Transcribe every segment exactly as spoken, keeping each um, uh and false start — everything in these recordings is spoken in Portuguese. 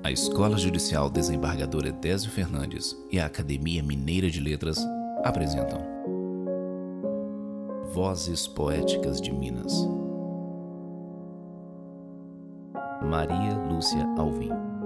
A Escola Judicial Desembargador Edésio Fernandes e a Academia Mineira de Letras apresentam Vozes Poéticas de Minas. Maria Lúcia Alvim.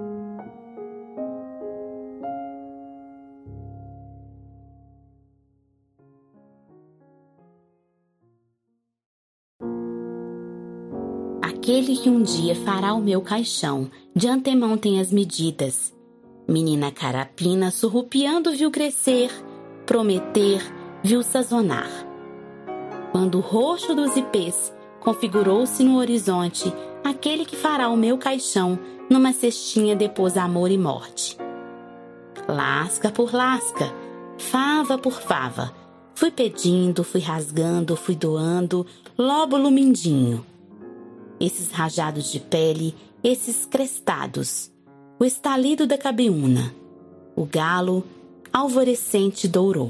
Aquele que um dia fará o meu caixão, de antemão tem as medidas. Menina carapina, surrupiando, viu crescer, prometer, viu sazonar. Quando o roxo dos ipês configurou-se no horizonte, aquele que fará o meu caixão, numa cestinha depôs amor e morte. Lasca por lasca, fava por fava, fui pedindo, fui rasgando, fui doando, lóbulo mindinho. Esses rajados de pele, esses crestados, o estalido da cabeuna, o galo alvorecente dourou.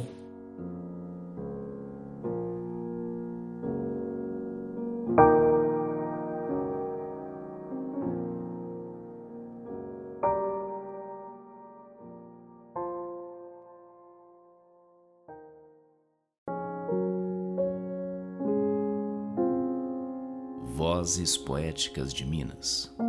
Vozes Poéticas de Minas.